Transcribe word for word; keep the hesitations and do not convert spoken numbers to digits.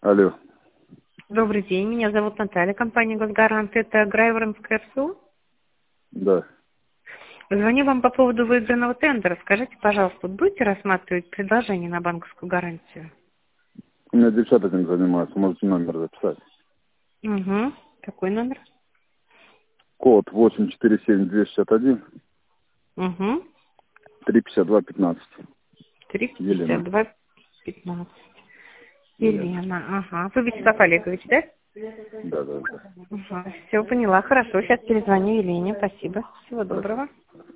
Алло. Добрый день, меня зовут Наталья, компания «Госгарант». Это Грайворонская РСУ. Да. Звоню вам по поводу выигранного тендера. Скажите, пожалуйста, будете рассматривать предложение на банковскую гарантию? У меня девчата этим занимаются. Можете номер записать. Угу. Какой номер? Код восемь четыре семь двести шестьдесят один Угу. три пятьдесят два пятнадцать. три пятьдесят Елена. два пятнадцать. Елена. Елена, ага. Вы Вячеслав Олегович, да? Да, да, да. Угу. Все, поняла. Хорошо, сейчас перезвоню Елене. Спасибо. Всего Хорошо. доброго.